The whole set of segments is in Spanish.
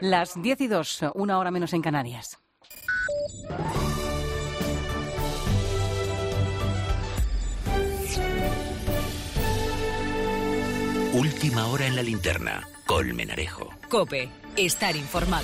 Las 10:02, una hora menos en Canarias. Última hora en la linterna. Colmenarejo. COPE. Estar informado.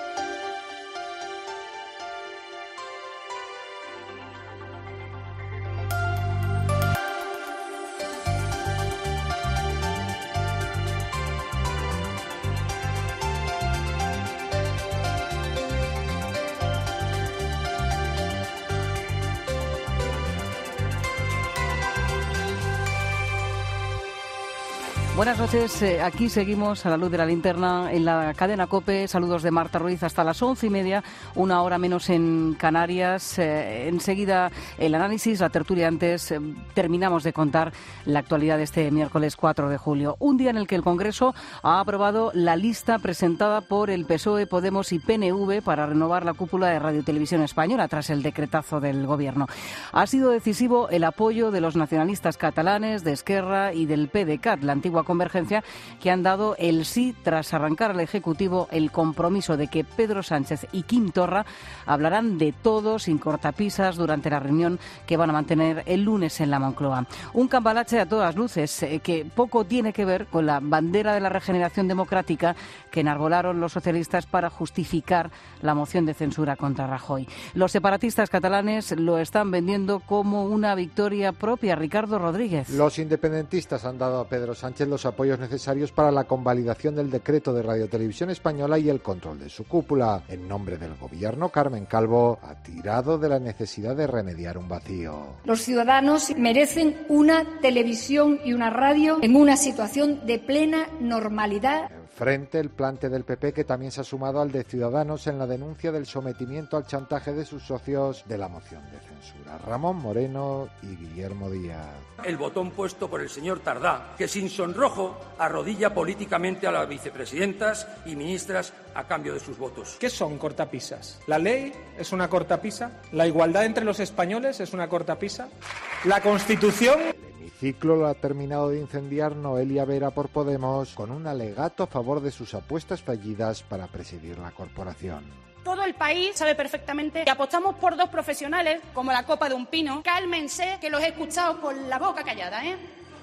Buenas noches, aquí seguimos a la luz de la linterna en la cadena COPE. Saludos de Marta Ruiz hasta las 11:30, una hora menos en Canarias. Enseguida el análisis, la tertulia antes. Terminamos de contar la actualidad de este miércoles 4 de julio. Un día en el que el Congreso ha aprobado la lista presentada por el PSOE, Podemos y PNV para renovar la cúpula de Radio Televisión Española tras el decretazo del Gobierno. Ha sido decisivo el apoyo de los nacionalistas catalanes, de Esquerra y del PDeCAT, la antigua Convergencia, que han dado el sí tras arrancar al Ejecutivo el compromiso de que Pedro Sánchez y Quim Torra hablarán de todo sin cortapisas durante la reunión que van a mantener el lunes en la Moncloa. Un cambalache a todas luces que poco tiene que ver con la bandera de la regeneración democrática que enarbolaron los socialistas para justificar la moción de censura contra Rajoy. Los separatistas catalanes lo están vendiendo como una victoria propia. Ricardo Rodríguez. Los independentistas han dado a Pedro Sánchez los apoyos necesarios para la convalidación del decreto de Radio Televisión Española y el control de su cúpula. En nombre del Gobierno, Carmen Calvo ha tirado de la necesidad de remediar un vacío. Los ciudadanos merecen una televisión y una radio en una situación de plena normalidad. Frente el plante del PP, que también se ha sumado al de Ciudadanos en la denuncia del sometimiento al chantaje de sus socios de la moción de censura. Ramón Moreno y Guillermo Díaz. El botón puesto por el señor Tardá, que sin sonrojo arrodilla políticamente a las vicepresidentas y ministras a cambio de sus votos. ¿Qué son cortapisas? ¿La ley es una cortapisa? ¿La igualdad entre los españoles es una cortapisa? ¿La Constitución? El ciclo lo ha terminado de incendiar Noelia Vera por Podemos con un alegato a favor de sus apuestas fallidas para presidir la corporación. Todo el país sabe perfectamente que apostamos por dos profesionales como la copa de un pino. Cálmense, que los he escuchado con la boca callada, ¿eh?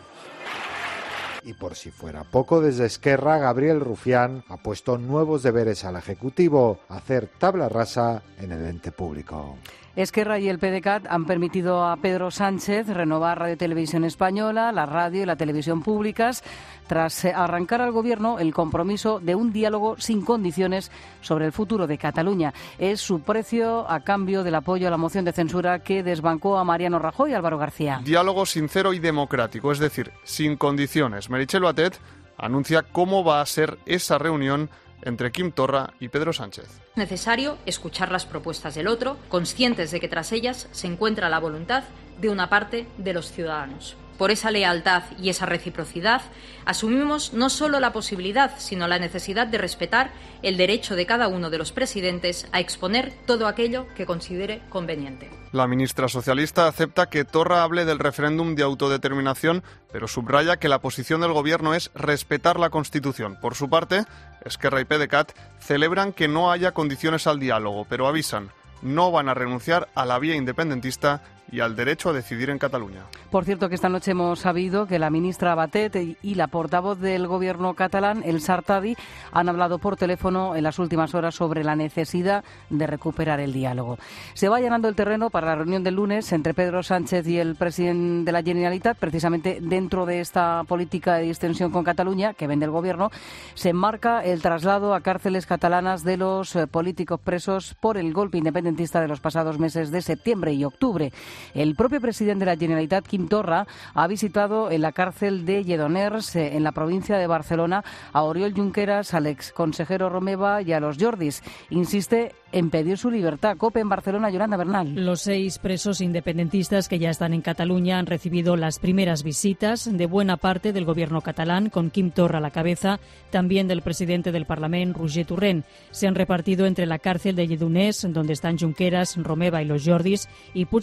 Y por si fuera poco, desde Esquerra, Gabriel Rufián ha puesto nuevos deberes al Ejecutivo: hacer tabla rasa en el ente público. Esquerra y el PDeCAT han permitido a Pedro Sánchez renovar Radio Televisión Española, la radio y la televisión públicas, tras arrancar al Gobierno el compromiso de un diálogo sin condiciones sobre el futuro de Cataluña. Es su precio a cambio del apoyo a la moción de censura que desbancó a Mariano Rajoy. Álvaro García. Diálogo sincero y democrático, es decir, sin condiciones. Meritxell Batet anuncia cómo va a ser esa reunión entre Quim Torra y Pedro Sánchez. Necesario escuchar las propuestas del otro, conscientes de que tras ellas se encuentra la voluntad de una parte de los ciudadanos. Por esa lealtad y esa reciprocidad, asumimos no solo la posibilidad, sino la necesidad de respetar el derecho de cada uno de los presidentes a exponer todo aquello que considere conveniente. La ministra socialista acepta que Torra hable del referéndum de autodeterminación, pero subraya que la posición del Gobierno es respetar la Constitución. Por su parte, Esquerra y PDeCAT celebran que no haya condiciones al diálogo, pero avisan: no van a renunciar a la vía independentista y al derecho a decidir en Cataluña. Por cierto, que esta noche hemos sabido que la ministra Batet y la portavoz del Gobierno catalán, El Sartadi, han hablado por teléfono en las últimas horas sobre la necesidad de recuperar el diálogo. Se va allanando el terreno para la reunión del lunes entre Pedro Sánchez y el presidente de la Generalitat. Precisamente dentro de esta política de distensión con Cataluña que vende el Gobierno, se enmarca el traslado a cárceles catalanas de los políticos presos por el golpe independentista de los pasados meses de septiembre y octubre. El propio presidente de la Generalitat, Quim Torra, ha visitado en la cárcel de Lledoners, en la provincia de Barcelona, a Oriol Junqueras, al exconsejero Romeva y a los Jordis. Insiste en pedir su libertad. COPE en Barcelona, Yolanda Bernal. Los 6 presos independentistas que ya están en Cataluña han recibido las primeras visitas de buena parte del Gobierno catalán, con Quim Torra a la cabeza, también del presidente del Parlamento, Roger Torrent. Se han repartido entre la cárcel de Lledoners, donde están Junqueras, Romeva y los Jordis, y Puig de las Basses,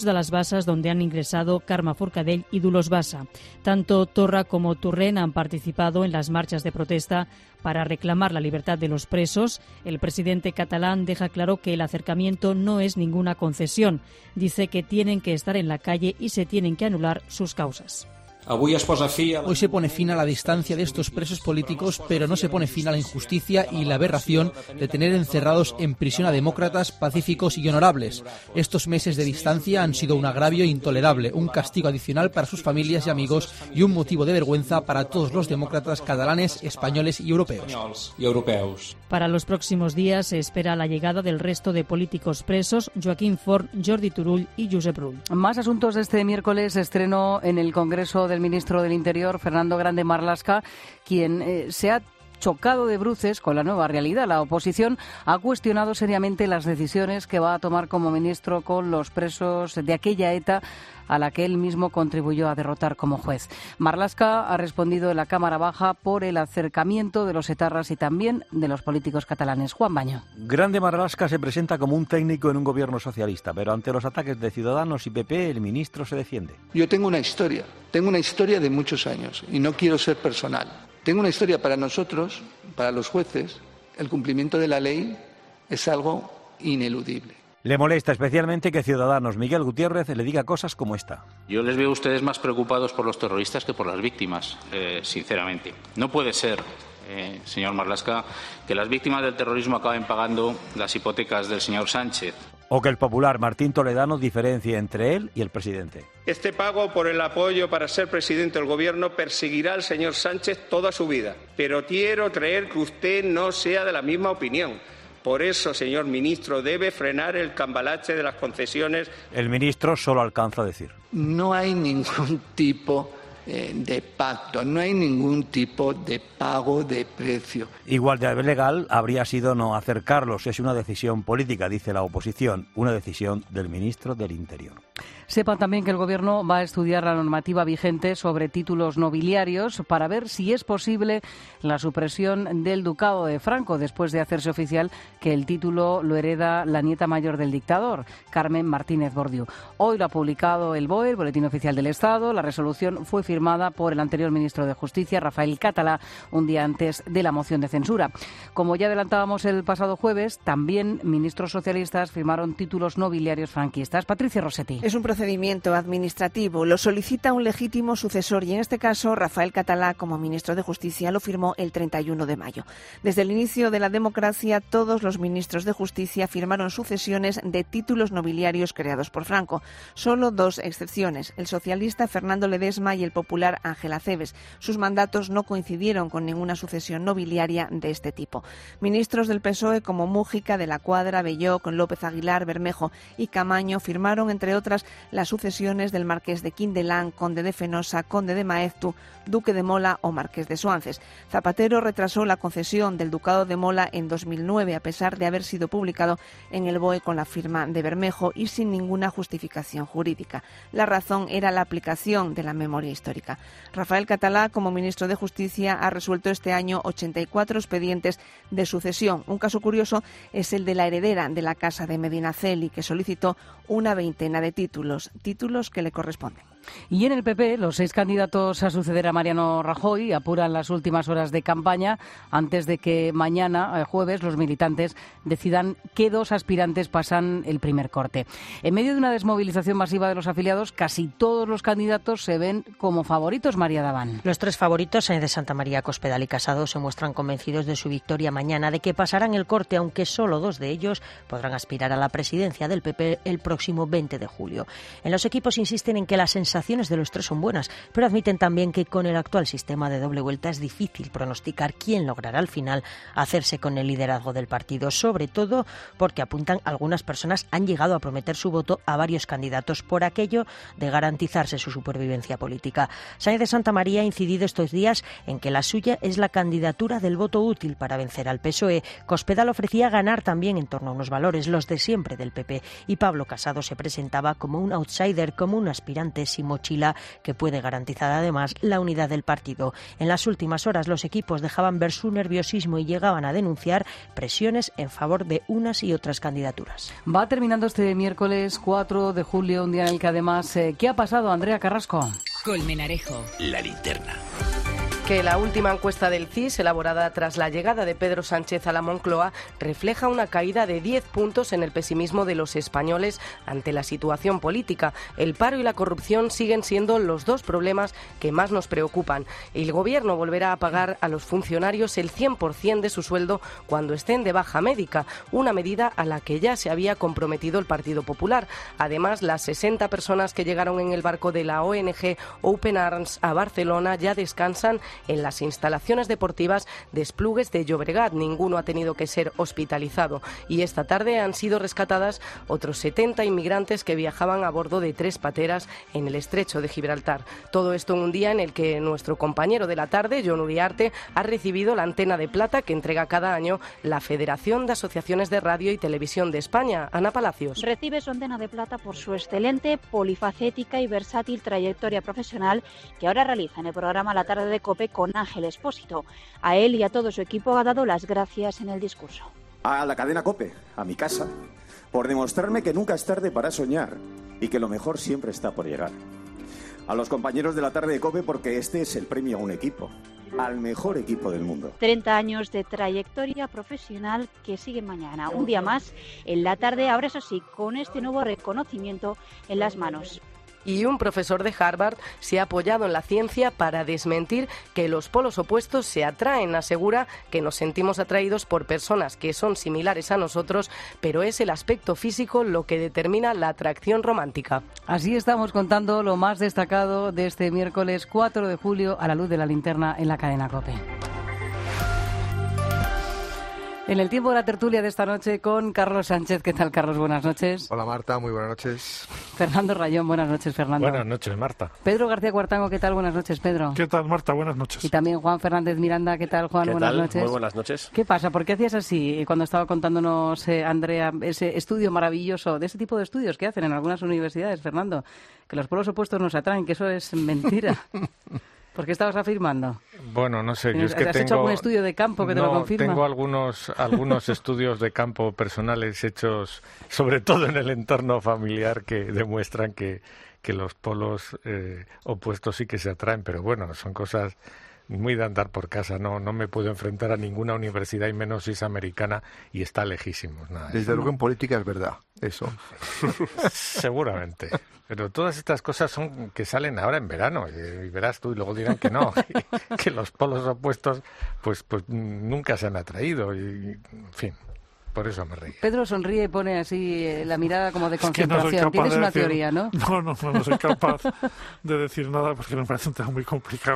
Bassas, donde han ingresado Carme Forcadell y Dolors Bassa. Tanto Torra como Torrent han participado en las marchas de protesta para reclamar la libertad de los presos. El presidente catalán deja claro que el acercamiento no es ninguna concesión. Dice que tienen que estar en la calle y se tienen que anular sus causas. Hoy se pone fin a la distancia de estos presos políticos, pero no se pone fin a la injusticia y la aberración de tener encerrados en prisión a demócratas pacíficos y honorables. Estos meses de distancia han sido un agravio intolerable, un castigo adicional para sus familias y amigos y un motivo de vergüenza para todos los demócratas catalanes, españoles y europeos. Para los próximos días se espera la llegada del resto de políticos presos, Joaquín Forn, Jordi Turull y Josep Rull. Más asuntos de este miércoles. Estreno en el Congreso del ministro del Interior, Fernando Grande Marlaska, quien se ha chocado de bruces con la nueva realidad. La oposición ha cuestionado seriamente las decisiones que va a tomar como ministro con los presos de aquella ETA a la que él mismo contribuyó a derrotar como juez. Marlaska ha respondido en la Cámara Baja por el acercamiento de los etarras y también de los políticos catalanes. Juan Baño. Grande Marlaska se presenta como un técnico en un gobierno socialista, pero ante los ataques de Ciudadanos y PP, el ministro se defiende. Yo tengo una historia de muchos años y no quiero ser personal. Tengo una historia para nosotros, para los jueces. El cumplimiento de la ley es algo ineludible. Le molesta especialmente que Ciudadanos Miguel Gutiérrez le diga cosas como esta. Yo les veo a ustedes más preocupados por los terroristas que por las víctimas, sinceramente. No puede ser, señor Marlaska, que las víctimas del terrorismo acaben pagando las hipotecas del señor Sánchez. O que el popular Martín Toledano diferencie entre él y el presidente. Este pago por el apoyo para ser presidente del Gobierno perseguirá al señor Sánchez toda su vida. Pero quiero creer que usted no sea de la misma opinión. Por eso, señor ministro, debe frenar el cambalache de las concesiones. El ministro solo alcanza a decir. No hay ningún tipo de pacto, no hay ningún tipo de pago de precio. Igual de legal habría sido no acercarlos. Es una decisión política, dice la oposición, una decisión del ministro del Interior. Sepan también que el Gobierno va a estudiar la normativa vigente sobre títulos nobiliarios para ver si es posible la supresión del Ducado de Franco después de hacerse oficial que el título lo hereda la nieta mayor del dictador, Carmen Martínez Bordiú. Hoy lo ha publicado el BOE, el Boletín Oficial del Estado. La resolución fue firmada por el anterior ministro de Justicia, Rafael Català, un día antes de la moción de censura. Como ya adelantábamos el pasado jueves, también ministros socialistas firmaron títulos nobiliarios franquistas. Patricia Rossetti. Es un procedimiento administrativo. Lo solicita un legítimo sucesor y en este caso Rafael Català, como ministro de Justicia, lo firmó el 31 de mayo. Desde el inicio de la democracia, todos los ministros de Justicia firmaron sucesiones de títulos nobiliarios creados por Franco. Solo dos excepciones, el socialista Fernando Ledesma y el popular Ángel Acebes. Sus mandatos no coincidieron con ninguna sucesión nobiliaria de este tipo. Ministros del PSOE como Mújica, de la Cuadra, Belloc, López Aguilar, Bermejo y Camaño firmaron, entre otras, las sucesiones del marqués de Quindelán, conde de Fenosa, conde de Maeztu, duque de Mola o marqués de Soances. Zapatero retrasó la concesión del ducado de Mola en 2009, a pesar de haber sido publicado en el BOE con la firma de Bermejo y sin ninguna justificación jurídica. La razón era la aplicación de la memoria histórica. Rafael Català, como ministro de Justicia, ha resuelto este año 84 expedientes de sucesión. Un caso curioso es el de la heredera de la casa de Medinaceli, que solicitó una veintena de títulos que le corresponden. Y en el PP, los 6 candidatos a suceder a Mariano Rajoy apuran las últimas horas de campaña antes de que mañana, jueves, los militantes decidan qué 2 aspirantes pasan el primer corte. En medio de una desmovilización masiva de los afiliados, casi todos los candidatos se ven como favoritos, María Daván. Los 3 favoritos, Sáenz de Santamaría, Cospedal y Casado, se muestran convencidos de su victoria mañana, de que pasarán el corte, aunque solo 2 de ellos podrán aspirar a la presidencia del PP el próximo 20 de julio. En los equipos insisten en que las sensaciones de los 3 son buenas, pero admiten también que con el actual sistema de doble vuelta es difícil pronosticar quién logrará al final hacerse con el liderazgo del partido, sobre todo porque apuntan algunas personas han llegado a prometer su voto a varios candidatos por aquello de garantizarse su supervivencia política. Sáenz de Santamaría ha incidido estos días en que la suya es la candidatura del voto útil para vencer al PSOE. Cospedal ofrecía ganar también en torno a unos valores, los de siempre del PP, y Pablo Casado se presentaba como un outsider, como un aspirante sin mochila que puede garantizar además la unidad del partido. En las últimas horas los equipos dejaban ver su nerviosismo y llegaban a denunciar presiones en favor de unas y otras candidaturas. Va terminando este miércoles 4 de julio, un día en el que además... ¿qué ha pasado, Andrea Carrasco? Colmenarejo. La linterna. Que la última encuesta del CIS, elaborada tras la llegada de Pedro Sánchez a la Moncloa, refleja una caída de 10 puntos en el pesimismo de los españoles ante la situación política. El paro y la corrupción siguen siendo los dos problemas que más nos preocupan. El Gobierno volverá a pagar a los funcionarios el 100% de su sueldo cuando estén de baja médica, una medida a la que ya se había comprometido el Partido Popular. Además, las 60 personas que llegaron en el barco de la ONG Open Arms a Barcelona ya descansan en las instalaciones deportivas de Esplugues de Llobregat. Ninguno ha tenido que ser hospitalizado. Y esta tarde han sido rescatadas otros 70 inmigrantes que viajaban a bordo de 3 pateras en el estrecho de Gibraltar. Todo esto en un día en el que nuestro compañero de la tarde, Jon Uriarte, ha recibido la antena de plata que entrega cada año la Federación de Asociaciones de Radio y Televisión de España. Ana Palacios. Recibe su antena de plata por su excelente, polifacética y versátil trayectoria profesional que ahora realiza en el programa La Tarde de COPE con Ángel Expósito. A él y a todo su equipo ha dado las gracias en el discurso. A la cadena COPE, a mi casa, por demostrarme que nunca es tarde para soñar y que lo mejor siempre está por llegar. A los compañeros de La Tarde de COPE porque este es el premio a un equipo, al mejor equipo del mundo. 30 años de trayectoria profesional que siguen mañana. Un día más en la tarde, ahora eso sí, con este nuevo reconocimiento en las manos. Y un profesor de Harvard se ha apoyado en la ciencia para desmentir que los polos opuestos se atraen. Asegura que nos sentimos atraídos por personas que son similares a nosotros, pero es el aspecto físico lo que determina la atracción romántica. Así estamos contando lo más destacado de este miércoles 4 de julio a la luz de la linterna en la cadena COPE. En el tiempo de la tertulia de esta noche con Carlos Sánchez. ¿Qué tal, Carlos? Buenas noches. Hola, Marta. Muy buenas noches. Fernando Rayón. Buenas noches, Fernando. Buenas noches, Marta. Pedro García Cuartango. ¿Qué tal? Buenas noches, Pedro. ¿Qué tal, Marta? Buenas noches. Y también Juan Fernández Miranda. ¿Qué tal, Juan? Buenas noches. Muy buenas noches. ¿Qué pasa? ¿Por qué hacías así cuando estaba contándonos, Andrea, ese estudio maravilloso, de ese tipo de estudios que hacen en algunas universidades, Fernando? Que los polos opuestos nos atraen, que eso es mentira. ¿Por qué estabas afirmando? Bueno, no sé. Yo es que ¿Has hecho algún estudio de campo que te lo confirma? Tengo algunos estudios de campo personales hechos, sobre todo en el entorno familiar, que demuestran que los polos opuestos sí que se atraen. Pero bueno, son cosas muy de andar por casa. No me puedo enfrentar a ninguna universidad, y menos si es americana, y está lejísimos. Desde luego en política es verdad, eso. Seguramente. Pero todas estas cosas son que salen ahora en verano, y verás tú, y luego dirán que no, que los polos opuestos pues nunca se han atraído, y en fin, por eso me reí. Pedro sonríe y pone así la mirada como de concentración. Tienes una teoría, ¿no? No soy capaz de decir nada porque me parece un tema muy complicado.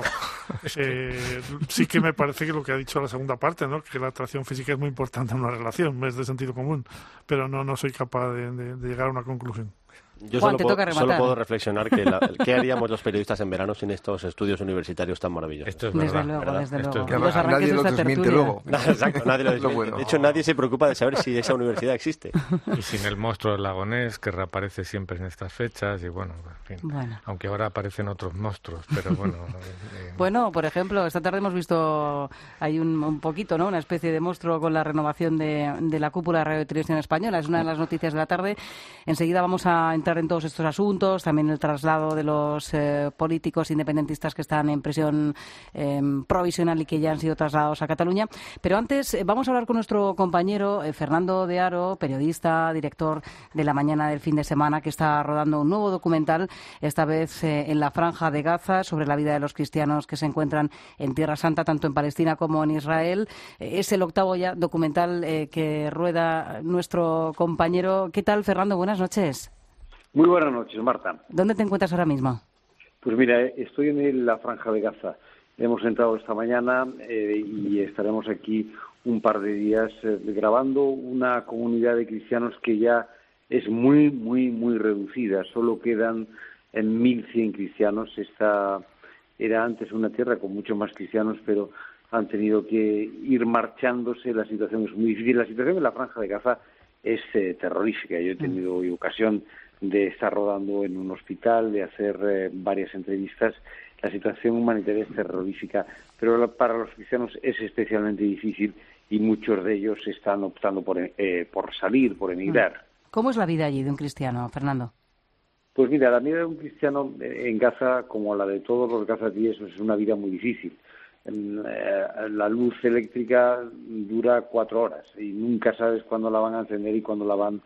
Sí que me parece que lo que ha dicho la segunda parte, ¿no? Que la atracción física es muy importante en una relación, es de sentido común, pero no soy capaz de llegar a una conclusión. Yo solo puedo reflexionar qué haríamos los periodistas en verano sin estos estudios universitarios tan maravillosos. Esto es verdad. Desde luego. Nadie lo desmiente luego. Exacto, nadie lo desmiente. Bueno. De hecho, nadie se preocupa de saber si esa universidad existe. Y sin el monstruo del Lagonés, que reaparece siempre en estas fechas, y bueno, en fin. Bueno. Aunque ahora aparecen otros monstruos, pero bueno. Bueno, por ejemplo, esta tarde hemos visto, hay un poquito, ¿no? Una especie de monstruo con la renovación de la cúpula de Radio y Televisión Española. Es una de las noticias de la tarde. Enseguida vamos a entrar en todos estos asuntos, también el traslado de los políticos independentistas que están en prisión provisional y que ya han sido trasladados a Cataluña. Pero antes vamos a hablar con nuestro compañero Fernando de Aro, periodista, director de La Mañana del Fin de Semana, que está rodando un nuevo documental, esta vez en la Franja de Gaza, sobre la vida de los cristianos que se encuentran en Tierra Santa, tanto en Palestina como en Israel. Es el octavo ya documental que rueda nuestro compañero. ¿Qué tal, Fernando? Buenas noches. Muy buenas noches, Marta. ¿Dónde te encuentras ahora mismo? Pues mira, estoy en la Franja de Gaza. Hemos entrado esta mañana y estaremos aquí un par de días grabando una comunidad de cristianos que ya es muy, muy, muy reducida. Solo quedan 1.100 cristianos. Esta era antes una tierra con muchos más cristianos, pero han tenido que ir marchándose. La situación es muy difícil. La situación en la Franja de Gaza es terrorífica. Yo he tenido hoy ocasión de estar rodando en un hospital, de hacer varias entrevistas. La situación humanitaria es terrorífica, pero para los cristianos es especialmente difícil y muchos de ellos están optando por salir, por emigrar. ¿Cómo es la vida allí de un cristiano, Fernando? Pues mira, la vida de un cristiano en Gaza, como la de todos los gazatíes, es una vida muy difícil. La luz eléctrica dura 4 horas y nunca sabes cuándo la van a encender y cuándo la van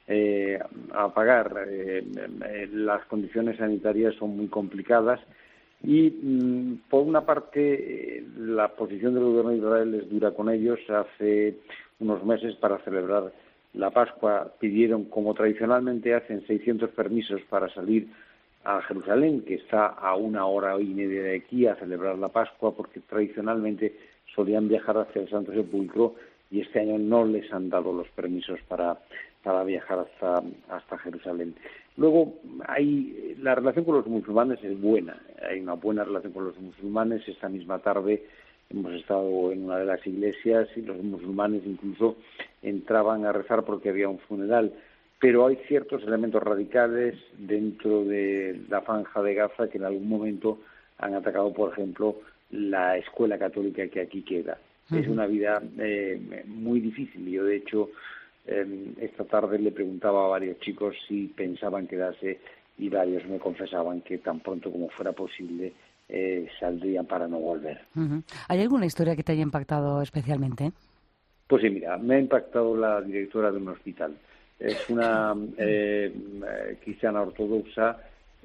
a apagar. Las condiciones sanitarias son muy complicadas y, por una parte, la posición del gobierno de Israel es dura con ellos. Hace unos meses, para celebrar la Pascua, pidieron, como tradicionalmente hacen, 600 permisos para salir a Jerusalén, que está a 1 hora y media de aquí, a celebrar la Pascua, porque tradicionalmente solían viajar hacia el Santo Sepulcro y este año no les han dado los permisos para viajar hasta Jerusalén. Luego, la relación con los musulmanes es buena, hay una buena relación con los musulmanes. Esta misma tarde hemos estado en una de las iglesias y los musulmanes incluso entraban a rezar porque había un funeral. Pero hay ciertos elementos radicales dentro de la franja de Gaza que en algún momento han atacado, por ejemplo, la escuela católica que aquí queda. Es una vida muy difícil. Yo, de hecho, esta tarde le preguntaba a varios chicos si pensaban quedarse y varios me confesaban que tan pronto como fuera posible saldrían para no volver. ¿Hay alguna historia que te haya impactado especialmente? Pues sí, mira, me ha impactado la directora de un hospital. Es una cristiana ortodoxa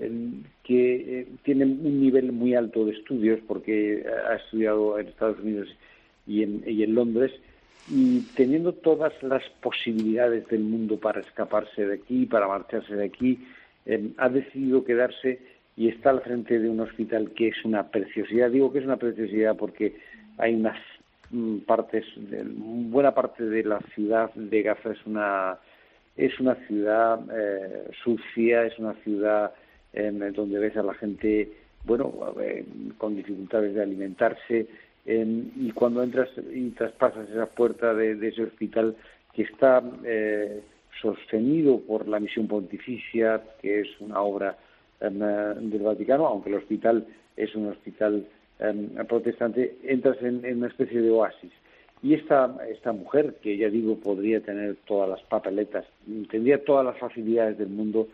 que tiene un nivel muy alto de estudios porque ha estudiado en Estados Unidos y en Londres, y teniendo todas las posibilidades del mundo para escaparse de aquí, para marcharse de aquí, ha decidido quedarse y está al frente de un hospital que es una preciosidad. Digo que es una preciosidad porque hay unas buena parte de la ciudad de Gaza es una ciudad sucia, es una ciudad donde ves a la gente, con dificultades de alimentarse, y cuando entras y traspasas esa puerta de ese hospital que está sostenido por la Misión Pontificia, que es una obra del Vaticano, aunque el hospital es un hospital protestante, entras en una especie de oasis. Y esta mujer, que ya digo podría tener todas las papeletas, tendría todas las facilidades del mundo,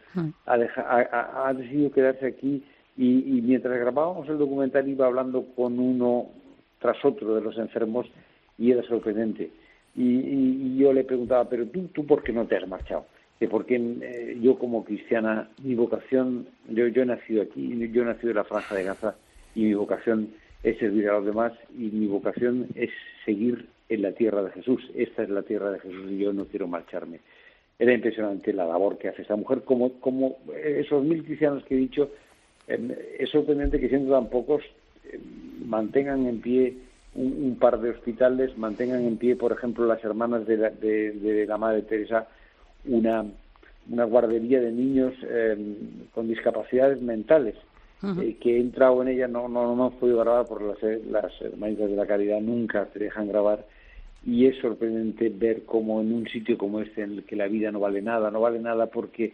ha decidido quedarse aquí y mientras grabábamos el documental iba hablando con uno tras otro de los enfermos y era sorprendente. Y yo le preguntaba, pero tú ¿por qué no te has marchado? Porque yo como cristiana, mi vocación, yo he nacido aquí, yo he nacido en la Franja de Gaza y mi vocación es servir a los demás y mi vocación es seguir en la tierra de Jesús. Esta es la tierra de Jesús y yo no quiero marcharme. Era impresionante la labor que hace esta mujer, como esos 1000 cristianos que he dicho. Es sorprendente que siendo tan pocos mantengan en pie un par de hospitales, mantengan en pie, por ejemplo, las hermanas de la Madre Teresa, una guardería de niños con discapacidades mentales. Que he entrado en ella, no hemos podido grabar por las hermanitas de la caridad nunca te dejan grabar, y es sorprendente ver cómo en un sitio como este, en el que la vida no vale nada porque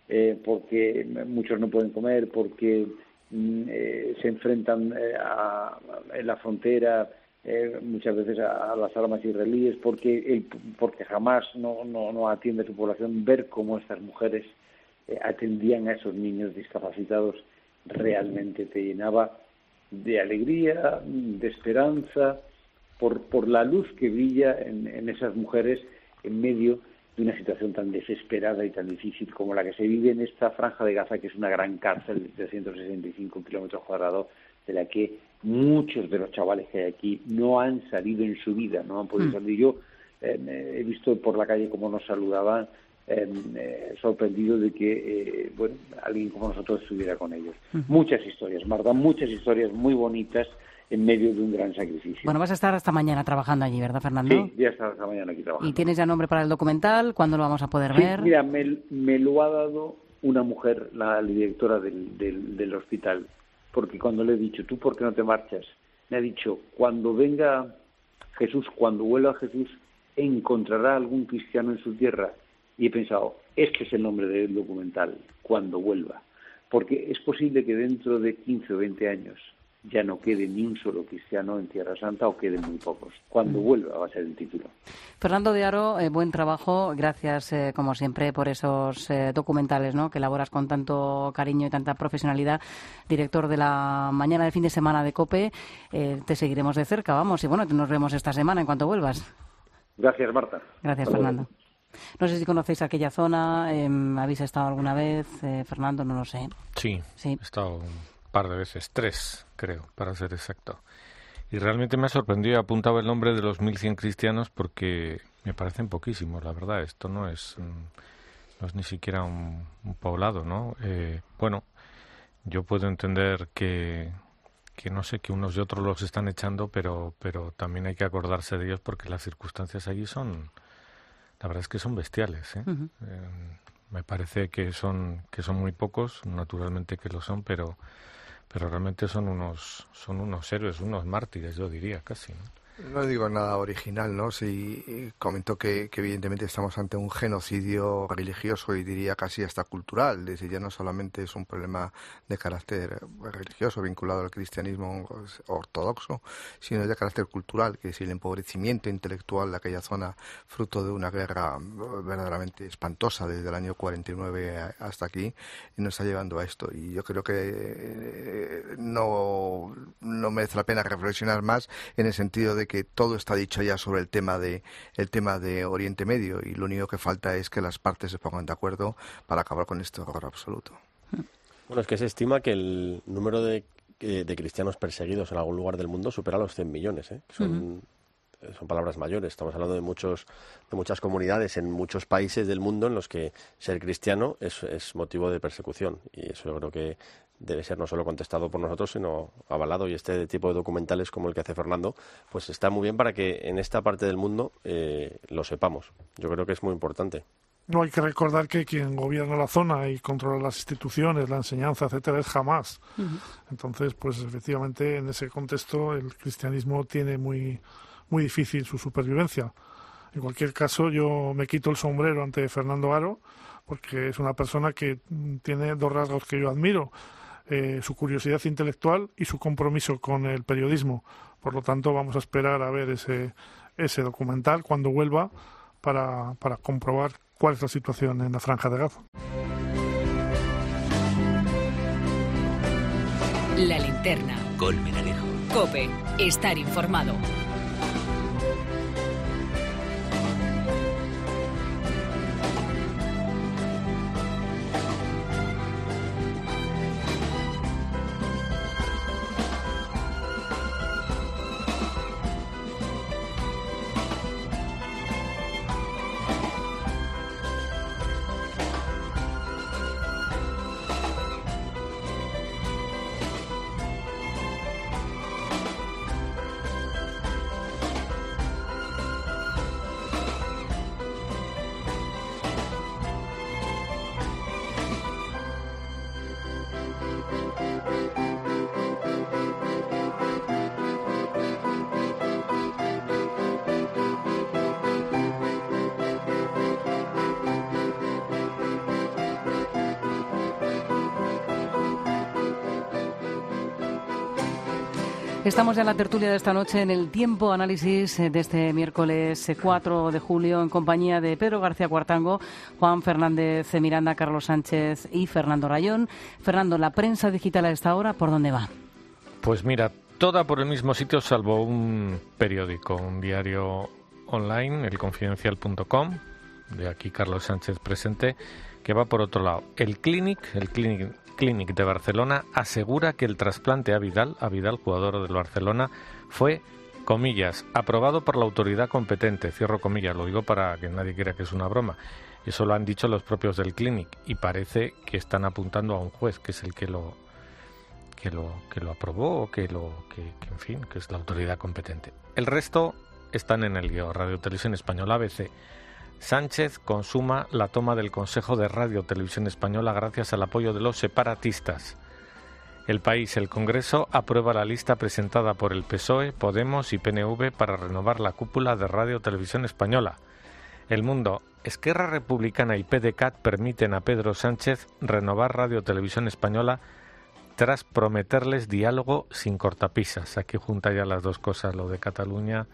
muchos no pueden comer, porque se enfrentan en la frontera muchas veces a las armas israelíes, porque jamás no atiende a su población. Ver cómo estas mujeres atendían a esos niños discapacitados realmente te llenaba de alegría, de esperanza, por la luz que brilla en esas mujeres en medio de una situación tan desesperada y tan difícil como la que se vive en esta franja de Gaza, que es una gran cárcel de 365 kilómetros cuadrados, de la que muchos de los chavales que hay aquí no han salido en su vida, no han podido salir. Yo he visto por la calle cómo nos saludaban, sorprendido de que alguien como nosotros estuviera con ellos. Muchas historias, Marta, muchas historias muy bonitas en medio de un gran sacrificio. Bueno, vas a estar hasta mañana trabajando allí, ¿verdad, Fernando? Sí, voy a estar hasta mañana aquí trabajando. ¿Y tienes ya nombre para el documental? ¿Cuándo lo vamos a poder ver? Mira, me lo ha dado una mujer, la directora del hospital, porque cuando le he dicho, ¿tú por qué no te marchas? Me ha dicho, cuando venga Jesús, cuando vuelva Jesús, encontrará algún cristiano en su tierra y he pensado, este es el nombre del documental, Cuando vuelva, porque es posible que dentro de 15 o 20 años ya no quede ni un solo cristiano en Tierra Santa o queden muy pocos. Cuando vuelva va a ser el título. Fernando de Aro, buen trabajo. Gracias, como siempre, por esos documentales, ¿no?, que elaboras con tanto cariño y tanta profesionalidad. Director de la mañana de fin de semana de COPE. Te seguiremos de cerca, vamos. Y bueno, nos vemos esta semana en cuanto vuelvas. Gracias, Marta. Gracias, Fernando. No sé si conocéis aquella zona. ¿Habéis estado alguna vez? Fernando, no lo sé. Sí, he estado par de veces, 3 creo, para ser exacto, y realmente me ha sorprendido. He apuntado el nombre de los 1.100 cristianos porque me parecen poquísimos, la verdad. Esto no es ni siquiera un poblado, ¿no? Bueno, yo puedo entender que no sé, que unos y otros los están echando, pero también hay que acordarse de ellos porque las circunstancias allí son, la verdad es que son bestiales, ¿eh? Uh-huh. Me parece que son muy pocos, naturalmente que lo son, pero realmente son unos héroes, unos mártires, yo diría, casi, ¿no? No digo nada original, ¿no? Sí, comento que evidentemente estamos ante un genocidio religioso y diría casi hasta cultural. Es decir, ya no solamente es un problema de carácter religioso vinculado al cristianismo ortodoxo, sino de carácter cultural, que es el empobrecimiento intelectual de aquella zona, fruto de una guerra verdaderamente espantosa desde el año 49 hasta aquí, y nos está llevando a esto. Y yo creo que no merece la pena reflexionar más en el sentido de que todo está dicho ya sobre el tema de Oriente Medio, y lo único que falta es que las partes se pongan de acuerdo para acabar con este horror absoluto. Bueno, es que se estima que el número de cristianos perseguidos en algún lugar del mundo supera los 100 millones, ¿eh? Son palabras mayores. Estamos hablando de muchas comunidades en muchos países del mundo en los que ser cristiano es motivo de persecución, y eso yo creo que debe ser no solo contestado por nosotros, sino avalado, y este tipo de documentales como el que hace Fernando, pues está muy bien para que en esta parte del mundo lo sepamos. Yo creo que es muy importante. No hay que recordar que quien gobierna la zona y controla las instituciones, la enseñanza, etcétera, es Hamás. Uh-huh. Entonces, pues efectivamente, en ese contexto el cristianismo tiene muy difícil su supervivencia. En cualquier caso, yo me quito el sombrero ante Fernando Aro, porque es una persona que tiene 2 rasgos que yo admiro: su curiosidad intelectual y su compromiso con el periodismo. Por lo tanto, vamos a esperar a ver ese documental cuando vuelva para comprobar cuál es la situación en la Franja de Gaza. La linterna. Colmen Alejo. COPE. Estar informado. Estamos ya en la tertulia de esta noche, en el tiempo análisis de este miércoles 4 de julio, en compañía de Pedro García Cuartango, Juan Fernández Miranda, Carlos Sánchez y Fernando Rayón. Fernando, la prensa digital a esta hora, ¿por dónde va? Pues mira, toda por el mismo sitio, salvo un periódico, un diario online, elconfidencial.com, de aquí Carlos Sánchez presente, que va por otro lado. El Clinic de Barcelona asegura que el trasplante a Vidal, jugador del Barcelona, fue, comillas, aprobado por la autoridad competente, cierro comillas, lo digo para que nadie crea que es una broma. Eso lo han dicho los propios del Clinic, y parece que están apuntando a un juez que es el que lo aprobó, o que en fin, que es la autoridad competente. El resto están en el guión. Radio Televisión Española, ABC. Sánchez consuma la toma del Consejo de Radio Televisión Española gracias al apoyo de los separatistas. El País, el Congreso aprueba la lista presentada por el PSOE, Podemos y PNV para renovar la cúpula de Radio Televisión Española. El Mundo. Esquerra Republicana y PDeCAT permiten a Pedro Sánchez renovar Radio Televisión Española tras prometerles diálogo sin cortapisas. Aquí junta ya las dos cosas, lo de Cataluña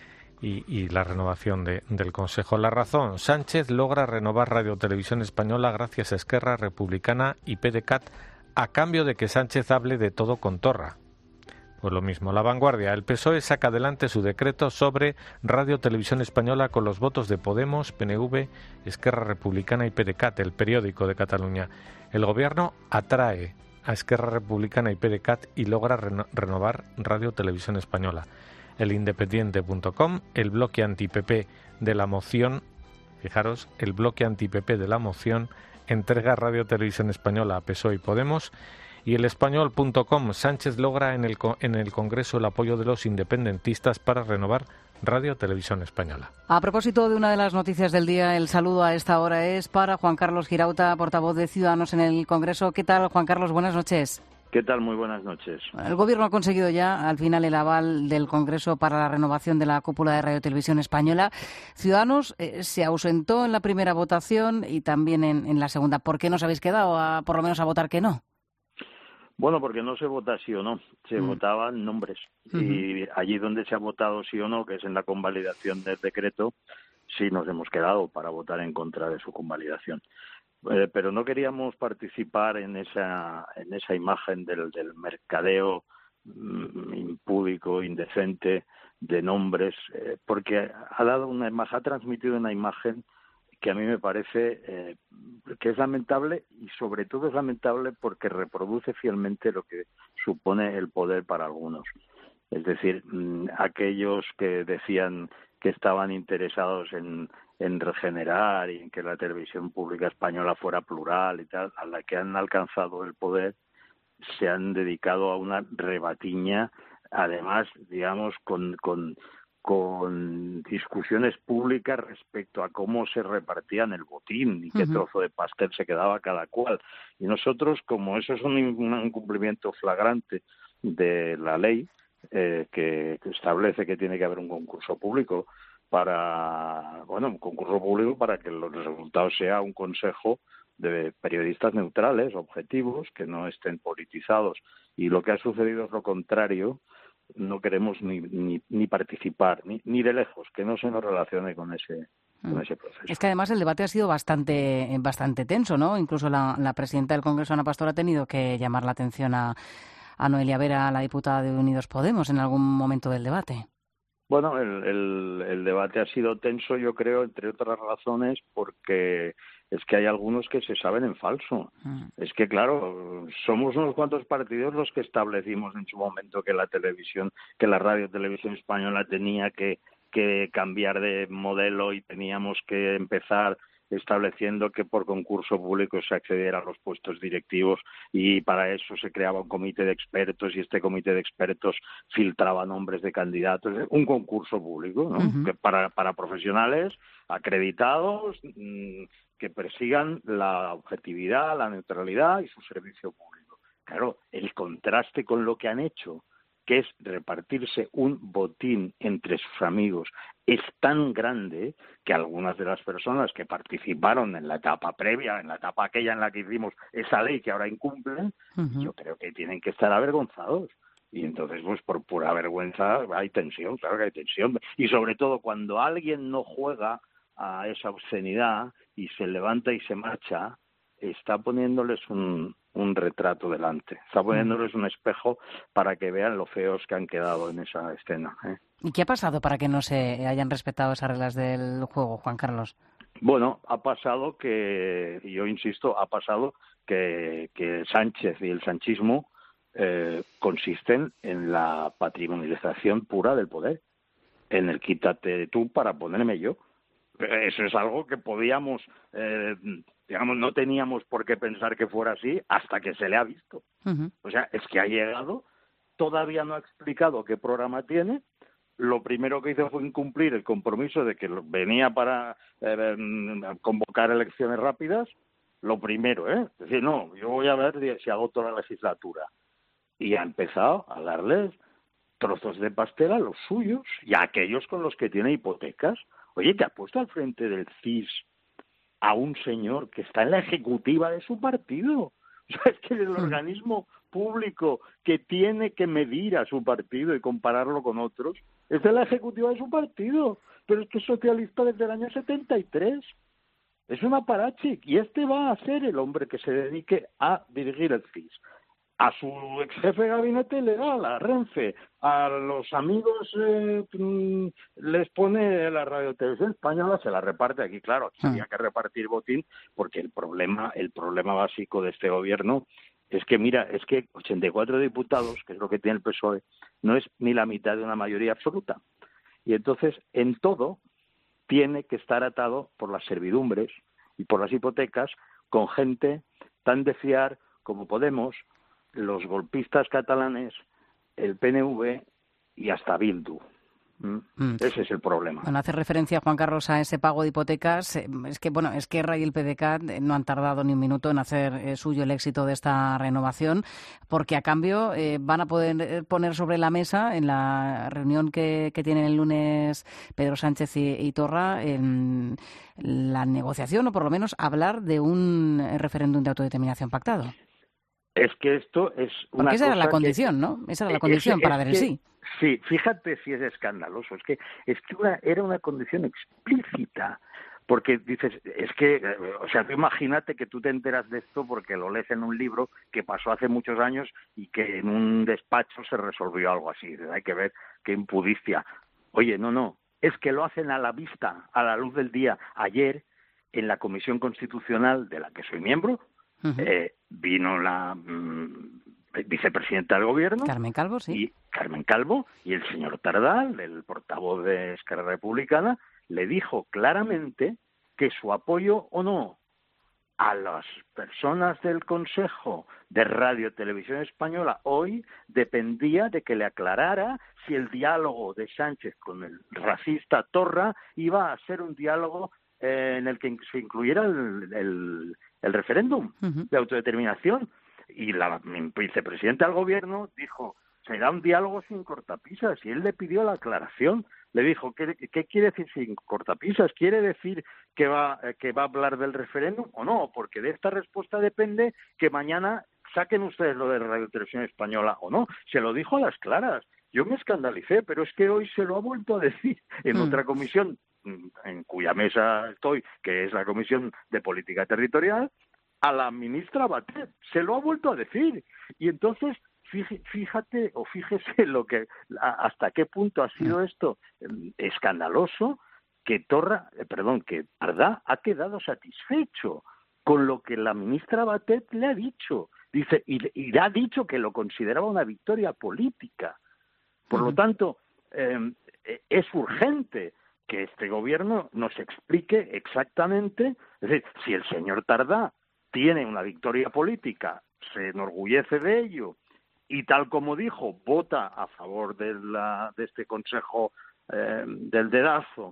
y la renovación del Consejo. La Razón. Sánchez logra renovar Radio Televisión Española gracias a Esquerra Republicana y PDeCAT a cambio de que Sánchez hable de todo con Torra. Pues lo mismo. La Vanguardia. El PSOE saca adelante su decreto sobre Radio Televisión Española con los votos de Podemos, PNV, Esquerra Republicana y PDeCAT, el periódico de Cataluña. El Gobierno atrae a Esquerra Republicana y PDeCAT y logra renovar Radio Televisión Española. El Independiente.com, el bloque anti-PP de la moción, fijaros, el bloque anti-PP de la moción entrega Radio Televisión Española a PSOE y Podemos. Y el Español.com, Sánchez logra en el Congreso el apoyo de los independentistas para renovar Radio Televisión Española. A propósito de una de las noticias del día, el saludo a esta hora es para Juan Carlos Girauta, portavoz de Ciudadanos en el Congreso. ¿Qué tal, Juan Carlos? Buenas noches. ¿Qué tal? Muy buenas noches. El Gobierno ha conseguido ya, al final, el aval del Congreso para la renovación de la cúpula de Radio Televisión Española. Ciudadanos se ausentó en la primera votación y también en la segunda. ¿Por qué no os habéis quedado, por lo menos, a votar que no? Bueno, porque no se vota sí o no, se votaban nombres. Y allí donde se ha votado sí o no, que es en la convalidación del decreto, sí nos hemos quedado para votar en contra de su convalidación. Pero no queríamos participar en esa imagen del mercadeo impúdico, indecente de nombres, porque ha transmitido una imagen que a mí me parece que es lamentable, y sobre todo es lamentable porque reproduce fielmente lo que supone el poder para algunos. Es decir, aquellos que decían que estaban interesados en regenerar y en que la televisión pública española fuera plural y tal, a la que han alcanzado el poder, se han dedicado a una rebatiña, además, digamos, con discusiones públicas respecto a cómo se repartían el botín y qué trozo de pastel se quedaba cada cual. Y nosotros, como eso es un incumplimiento flagrante de la ley, que establece que tiene que haber un concurso público para que el resultado sea un consejo de periodistas neutrales, objetivos, que no estén politizados. Y lo que ha sucedido es lo contrario. No queremos ni participar, ni de lejos, que no se nos relacione con ese proceso. Es que además el debate ha sido bastante tenso, ¿no? Incluso la presidenta del Congreso, Ana Pastor, ha tenido que llamar la atención a Noelia Vera, la diputada de Unidos Podemos, en algún momento del debate. Bueno, el debate ha sido tenso, yo creo, entre otras razones, porque es que hay algunos que se saben en falso. Es que, claro, somos unos cuantos partidos los que establecimos en su momento que la Radio Televisión Española tenía que cambiar de modelo y teníamos que empezar estableciendo que por concurso público se accediera a los puestos directivos, y para eso se creaba un comité de expertos y este comité de expertos filtraba nombres de candidatos. Un concurso público, ¿no? Que para profesionales acreditados que persigan la objetividad, la neutralidad y su servicio público. Claro, el contraste con lo que han hecho, que es repartirse un botín entre sus amigos, es tan grande que algunas de las personas que participaron en la etapa previa, en la etapa aquella en la que hicimos esa ley que ahora incumplen, yo creo que tienen que estar avergonzados. Y entonces, pues por pura vergüenza hay tensión, claro que hay tensión. Y sobre todo cuando alguien no juega a esa obscenidad y se levanta y se marcha, está poniéndoles un retrato delante, está poniéndoles un espejo para que vean lo feos que han quedado en esa escena. ¿Y qué ha pasado para que no se hayan respetado esas reglas del juego, Juan Carlos? Bueno, ha pasado que, y yo insisto, ha pasado que Sánchez y el sanchismo consisten en la patrimonialización pura del poder, en el quítate tú para ponerme yo. Eso es algo que podíamos, no teníamos por qué pensar que fuera así hasta que se le ha visto. O sea, es que ha llegado, todavía no ha explicado qué programa tiene. Lo primero que hizo fue incumplir el compromiso de que venía para convocar elecciones rápidas. Lo primero, es decir, no, yo voy a ver si agoto la legislatura. Y ha empezado a darles trozos de pastel a los suyos y a aquellos con los que tiene hipotecas. Oye, que ha puesto al frente del CIS a un señor que está en la ejecutiva de su partido. O sea, es que el organismo público que tiene que medir a su partido y compararlo con otros es de la ejecutiva de su partido. Pero es que es socialista desde el año 73. Es un aparachic. Y este va a ser el hombre que se dedique a dirigir el CIS. A su ex jefe de gabinete legal, a Renfe, a los amigos les pone la Radio Televisión Española, se la reparte aquí, claro, aquí había que repartir botín, porque el problema básico de este gobierno es que, mira, es que 84 diputados, que es lo que tiene el PSOE, no es ni la mitad de una mayoría absoluta. Y entonces, en todo, tiene que estar atado por las servidumbres y por las hipotecas con gente tan de fiar como Podemos, los golpistas catalanes, el PNV y hasta Bildu. Ese es el problema. Bueno, hace referencia, Juan Carlos, a ese pago de hipotecas. Es que Esquerra y el PDeCAT no han tardado ni un minuto en hacer suyo el éxito de esta renovación, porque a cambio van a poder poner sobre la mesa, en la reunión que tienen el lunes Pedro Sánchez y Torra, en la negociación, o por lo menos hablar de un referéndum de autodeterminación pactado. Es que esto es una Porque esa cosa era la condición, ¿no? Esa era la condición para dar el sí. Sí, fíjate si es escandaloso. Es que era una condición explícita. Porque dices, tú imagínate que tú te enteras de esto porque lo lees en un libro que pasó hace muchos años y que en un despacho se resolvió algo así. Hay que ver qué impudicia. Oye, no. Es que lo hacen a la vista, a la luz del día. Ayer, en la Comisión Constitucional de la que soy miembro, vino la vicepresidenta del Gobierno, Carmen Calvo, y el señor Tardal, el portavoz de Esquerra Republicana, le dijo claramente que su apoyo o no a las personas del Consejo de Radio Televisión Española hoy dependía de que le aclarara si el diálogo de Sánchez con el racista Torra iba a ser un diálogo en el que se incluyera el referéndum de autodeterminación. Y la vicepresidenta del Gobierno dijo, será un diálogo sin cortapisas, y él le pidió la aclaración. Le dijo, ¿qué quiere decir sin cortapisas? ¿Quiere decir que va a hablar del referéndum o no? Porque de esta respuesta depende que mañana saquen ustedes lo de Radio Televisión Española o no. Se lo dijo a las claras. Yo me escandalicé, pero es que hoy se lo ha vuelto a decir en otra comisión en cuya mesa estoy, que es la Comisión de Política Territorial, a la ministra Batet. Se lo ha vuelto a decir. Y entonces, fíjese hasta qué punto ha sido esto escandaloso, que Tardá ha quedado satisfecho con lo que la ministra Batet le ha dicho. Dice, y le ha dicho que lo consideraba una victoria política. Por lo tanto, es urgente que este gobierno nos explique exactamente, es decir, si el señor Tardá tiene una victoria política, se enorgullece de ello y tal como dijo, vota a favor de este Consejo del dedazo,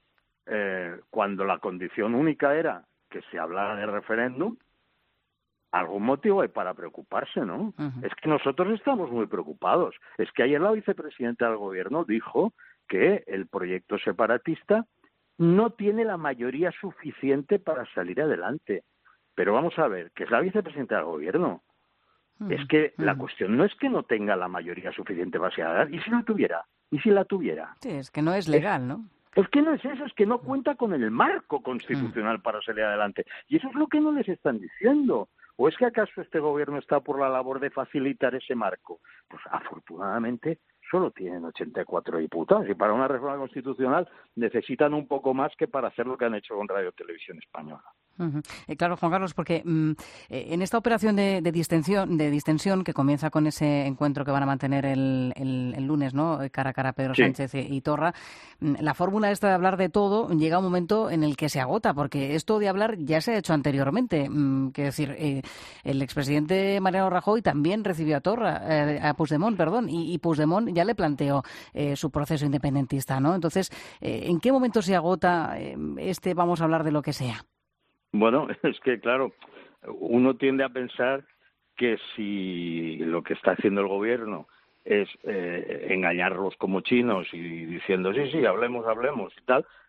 cuando la condición única era que se hablara de referéndum, algún motivo hay para preocuparse, ¿no? Es que nosotros estamos muy preocupados. Es que ayer la vicepresidenta del Gobierno dijo que el proyecto separatista no tiene la mayoría suficiente para salir adelante. Pero vamos a ver, que es la vicepresidenta del Gobierno. Es que la cuestión no es que no tenga la mayoría suficiente para salir adelante. ¿Y si la tuviera? ¿Y si la tuviera? Sí, es que no es legal, ¿no? Es que no es eso, es que no cuenta con el marco constitucional para salir adelante. Y eso es lo que no les están diciendo. ¿O es que acaso este gobierno está por la labor de facilitar ese marco? Pues afortunadamente solo tienen 84 diputados y para una reforma constitucional necesitan un poco más que para hacer lo que han hecho con Radio Televisión Española. Claro, Juan Carlos, porque en esta operación de distensión que comienza con ese encuentro que van a mantener el lunes, ¿no? Cara a cara Pedro Sánchez y Torra, la fórmula esta de hablar de todo llega a un momento en el que se agota, porque esto de hablar ya se ha hecho anteriormente. Quiero decir, el expresidente Mariano Rajoy también recibió a Puigdemont, y Puigdemont ya le planteó su proceso independentista, ¿no? Entonces, ¿en qué momento se agota vamos a hablar de lo que sea? Bueno, es que, claro, uno tiende a pensar que si lo que está haciendo el gobierno es engañarlos como chinos y diciendo, sí, hablemos y tal,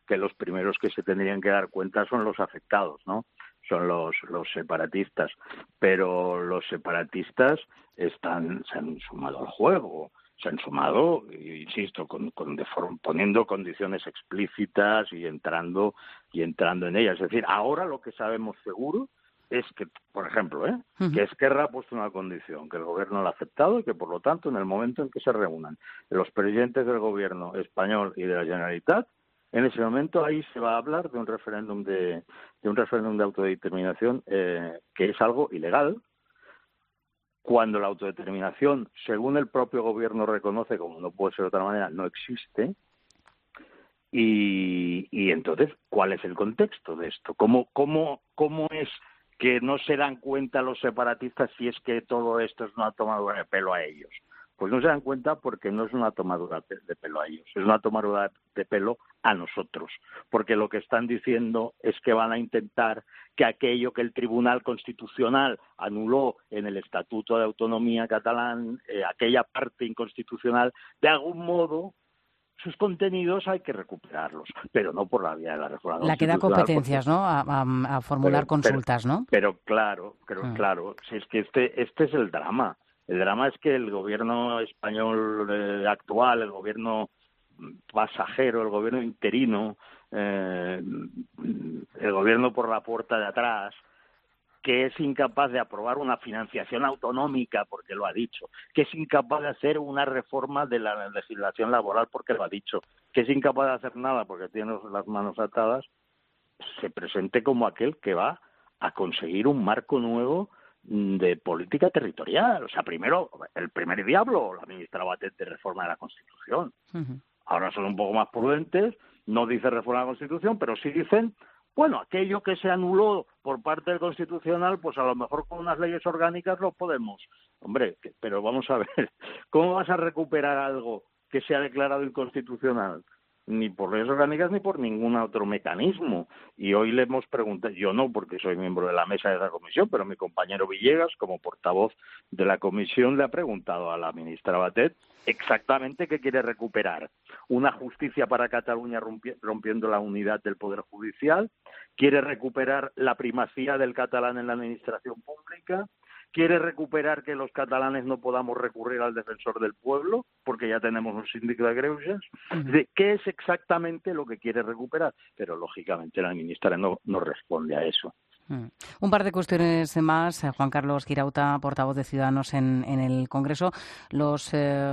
que los primeros que se tendrían que dar cuenta son los afectados, ¿no? Son los separatistas, pero los separatistas se han sumado al juego, se han sumado, insisto, poniendo condiciones explícitas y entrando en ellas. Es decir, ahora lo que sabemos seguro es que, por ejemplo, que Esquerra ha puesto una condición, que el gobierno la ha aceptado y que, por lo tanto, en el momento en que se reúnan los presidentes del gobierno español y de la Generalitat, en ese momento ahí se va a hablar de un referéndum de autodeterminación que es algo ilegal, cuando la autodeterminación, según el propio gobierno reconoce, como no puede ser de otra manera, no existe. Y entonces, ¿cuál es el contexto de esto? ¿Cómo es que no se dan cuenta los separatistas si es que todo esto es una tomadura de pelo a ellos? Pues no se dan cuenta porque no es una tomadura de pelo a ellos, es una tomadura de pelo a nosotros, porque lo que están diciendo es que van a intentar que aquello que el Tribunal Constitucional anuló en el Estatuto de Autonomía catalán, aquella parte inconstitucional, de algún modo sus contenidos hay que recuperarlos, pero no por la vía de la reforma constitucional. La que da competencias, ¿no? A formular consultas, ¿no? Pero claro, si es que este es el drama. El drama es que el gobierno español actual, el gobierno pasajero, el gobierno interino, el gobierno por la puerta de atrás, que es incapaz de aprobar una financiación autonómica, porque lo ha dicho, que es incapaz de hacer una reforma de la legislación laboral, porque lo ha dicho, que es incapaz de hacer nada porque tiene las manos atadas, se presente como aquel que va a conseguir un marco nuevo de política territorial. O sea, primero, el primer diablo, la ministra Batet, de reforma de la Constitución. Ahora son un poco más prudentes, no dice reforma de la Constitución, pero sí dicen, bueno, aquello que se anuló por parte del Constitucional, pues a lo mejor con unas leyes orgánicas lo podemos. Hombre, pero vamos a ver, ¿cómo vas a recuperar algo que se ha declarado inconstitucional? Ni por leyes orgánicas ni por ningún otro mecanismo. Y hoy le hemos preguntado, yo no porque soy miembro de la mesa de la comisión, pero mi compañero Villegas, como portavoz de la comisión, le ha preguntado a la ministra Batet exactamente qué quiere recuperar. Una justicia para Cataluña rompiendo la unidad del Poder Judicial, quiere recuperar la primacía del catalán en la administración pública, quiere recuperar que los catalanes no podamos recurrir al defensor del pueblo, porque ya tenemos un síndico de greuges. ¿Qué es exactamente lo que quiere recuperar? Pero, lógicamente, la ministra no responde a eso. Un par de cuestiones más. Juan Carlos Girauta, portavoz de Ciudadanos en el Congreso. Los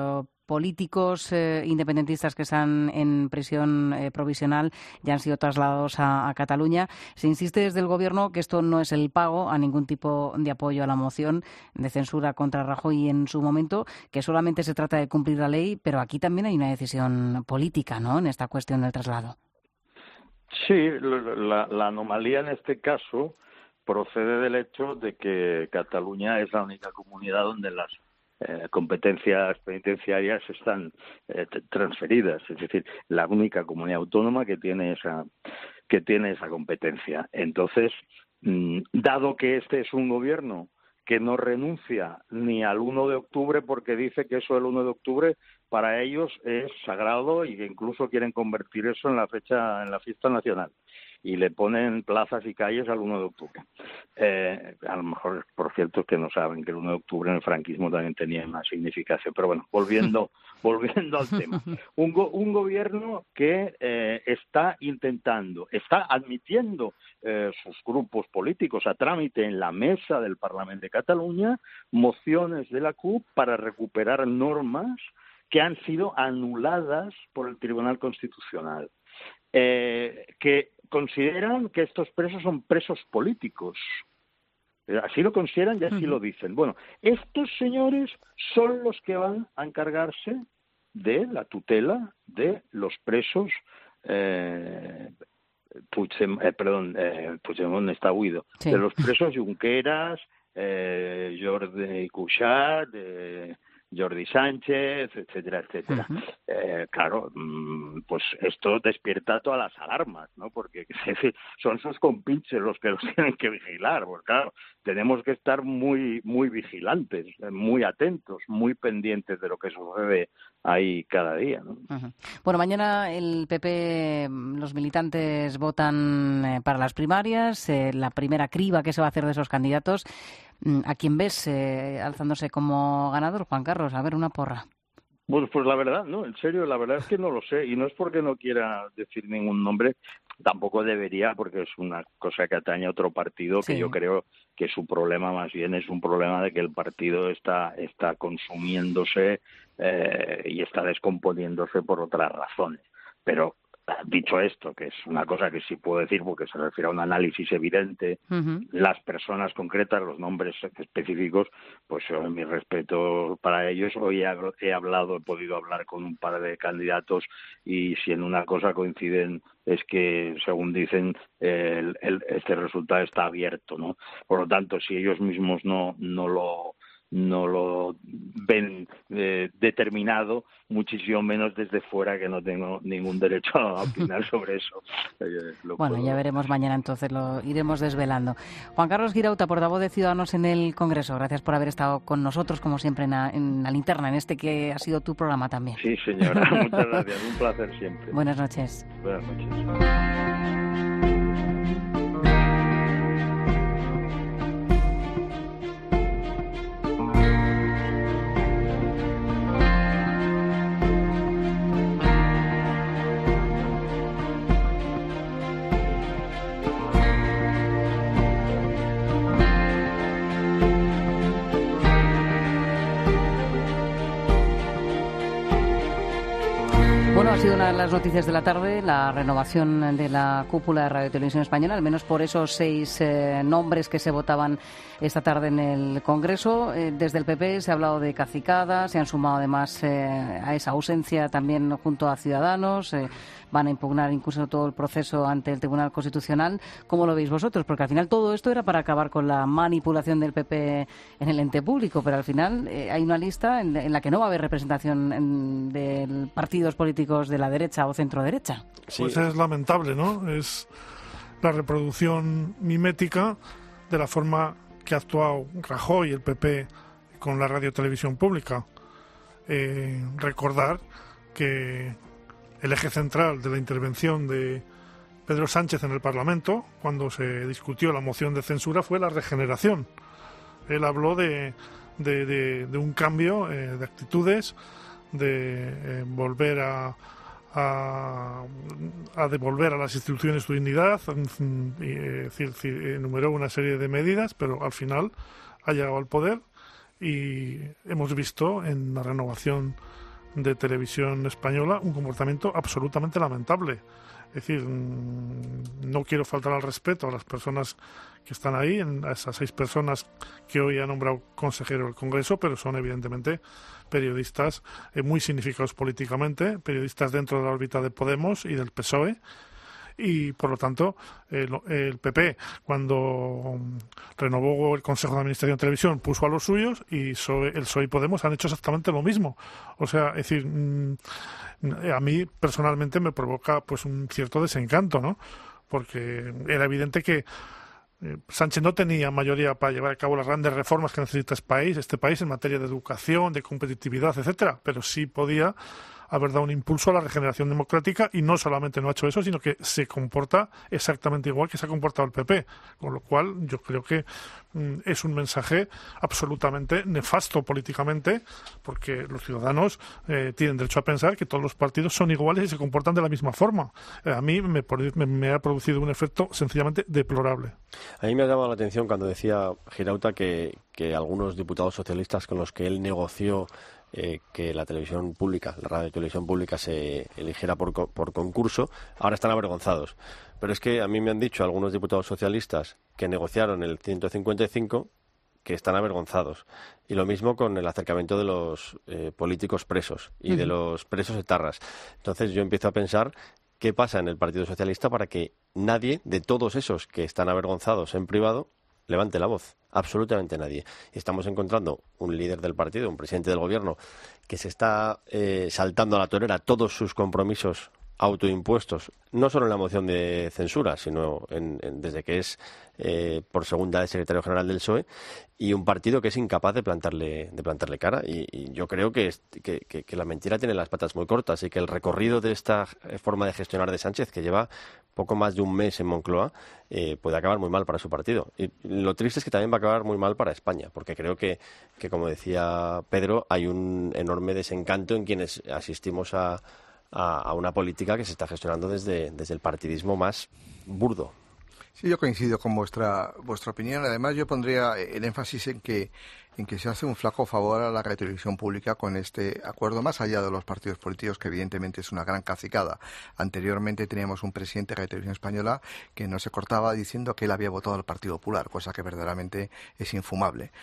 políticos independentistas que están en prisión provisional ya han sido trasladados a Cataluña. Se insiste desde el Gobierno que esto no es el pago a ningún tipo de apoyo a la moción de censura contra Rajoy en su momento, que solamente se trata de cumplir la ley, pero aquí también hay una decisión política, ¿no?, en esta cuestión del traslado. Sí, la anomalía en este caso procede del hecho de que Cataluña es la única comunidad donde las competencias penitenciarias están transferidas, es decir, la única comunidad autónoma que tiene esa competencia. Entonces, dado que este es un gobierno que no renuncia ni al 1 de octubre porque dice que eso del 1 de octubre para ellos es sagrado y que incluso quieren convertir eso en la fiesta nacional y le ponen plazas y calles al 1 de octubre. A lo mejor, por cierto, que no saben que el 1 de octubre en el franquismo también tenía una significación. Pero bueno, volviendo al tema. Un gobierno que está admitiendo sus grupos políticos a trámite en la mesa del Parlamento de Cataluña mociones de la CUP para recuperar normas que han sido anuladas por el Tribunal Constitucional, que consideran que estos presos son presos políticos. Así lo consideran y así lo dicen. Bueno, estos señores son los que van a encargarse de la tutela de los presos. Puigdemont está huido. Sí. De los presos Junqueras, Jordi Cuixart, Jordi Sánchez, etcétera, etcétera. Claro, pues esto despierta todas las alarmas, ¿no? Porque son sus compinches los que los tienen que vigilar. Pues claro, tenemos que estar muy vigilantes, muy atentos, muy pendientes de lo que sucede ahí cada día, ¿no? Bueno, mañana el PP, los militantes votan para las primarias, la primera criba que se va a hacer de esos candidatos. ¿A quién ves alzándose como ganador, Juan Carlos? A ver, una porra. Pues la verdad, no, en serio, la verdad es que no lo sé, y no es porque no quiera decir ningún nombre, tampoco debería, porque es una cosa que atañe a otro partido, que yo creo que su problema más bien es un problema de que el partido está consumiéndose y está descomponiéndose por otras razones. Pero dicho esto, que es una cosa que sí puedo decir porque se refiere a un análisis evidente, las personas concretas, los nombres específicos, pues mi respeto para ellos. Hoy he podido hablar con un par de candidatos y si en una cosa coinciden es que, según dicen, este resultado está abierto, ¿no? Por lo tanto, si ellos mismos no lo ven determinado, muchísimo menos desde fuera, que no tengo ningún derecho a opinar sobre eso. Ya veremos mañana, entonces lo iremos desvelando. Juan Carlos Girauta, portavoz de Ciudadanos en el Congreso, gracias por haber estado con nosotros, como siempre, en la linterna, en este que ha sido tu programa también. Sí, señora, muchas gracias, un placer siempre. Buenas noches. Buenas noches. Ha sido una de las noticias de la tarde, la renovación de la cúpula de Radio y Televisión Española, al menos por esos 6 nombres que se votaban esta tarde en el Congreso. Desde el PP se ha hablado de cacicada, se han sumado además a esa ausencia también junto a Ciudadanos. Van a impugnar incluso todo el proceso ante el Tribunal Constitucional. ¿Cómo lo veis vosotros? Porque al final todo esto era para acabar con la manipulación del PP en el ente público, pero al final hay una lista en la que no va a haber representación de partidos políticos de la derecha o centro-derecha. Sí. Pues es lamentable, ¿no? Es la reproducción mimética de la forma que ha actuado Rajoy y el PP con la radio-televisión pública. Recordar que el eje central de la intervención de Pedro Sánchez en el Parlamento, cuando se discutió la moción de censura, fue la regeneración. Él habló de un cambio de actitudes, de volver a devolver a las instituciones su dignidad, enumeró una serie de medidas, pero al final ha llegado al poder y hemos visto en la renovación de Televisión Española un comportamiento absolutamente lamentable. Es decir, no quiero faltar al respeto a las personas que están ahí, a esas 6 personas que hoy ha nombrado consejero del Congreso, pero son evidentemente periodistas muy significados políticamente, periodistas dentro de la órbita de Podemos y del PSOE. Y, por lo tanto, el PP, cuando renovó el Consejo de Administración de Televisión, puso a los suyos y el PSOE y Podemos han hecho exactamente lo mismo. O sea, es decir, a mí personalmente me provoca pues un cierto desencanto, ¿no? Porque era evidente que Sánchez no tenía mayoría para llevar a cabo las grandes reformas que necesita este país en materia de educación, de competitividad, etcétera, pero sí podía haber dado un impulso a la regeneración democrática y no solamente no ha hecho eso, sino que se comporta exactamente igual que se ha comportado el PP, con lo cual yo creo que es un mensaje absolutamente nefasto políticamente, porque los ciudadanos tienen derecho a pensar que todos los partidos son iguales y se comportan de la misma forma. A mí me ha producido un efecto sencillamente deplorable. A mí me ha llamado la atención cuando decía Girauta que algunos diputados socialistas con los que él negoció que la televisión pública, la radio y televisión pública se eligiera por concurso, ahora están avergonzados. Pero es que a mí me han dicho algunos diputados socialistas que negociaron el 155 que están avergonzados. Y lo mismo con el acercamiento de los políticos presos y de los presos etarras. Entonces yo empiezo a pensar qué pasa en el Partido Socialista para que nadie de todos esos que están avergonzados en privado levante la voz. absolutamente nadie. Y estamos encontrando un líder del partido, un presidente del gobierno, que se está saltando a la torera todos sus compromisos autoimpuestos, no solo en la moción de censura, sino desde que es por segunda vez secretario general del PSOE, y un partido que es incapaz de plantarle cara. Y yo creo que la mentira tiene las patas muy cortas y que el recorrido de esta forma de gestionar de Sánchez, que lleva poco más de un mes en Moncloa, puede acabar muy mal para su partido. Y lo triste es que también va a acabar muy mal para España, porque creo que como decía Pedro, hay un enorme desencanto en quienes asistimos a una política que se está gestionando desde el partidismo más burdo. Sí, yo coincido con vuestra opinión. Además, yo pondría el énfasis en que se hace un flaco favor a la radiotelevisión pública con este acuerdo, más allá de los partidos políticos, que evidentemente es una gran cacicada. Anteriormente teníamos un presidente de Radio Televisión Española que no se cortaba diciendo que él había votado al Partido Popular, cosa que verdaderamente es infumable.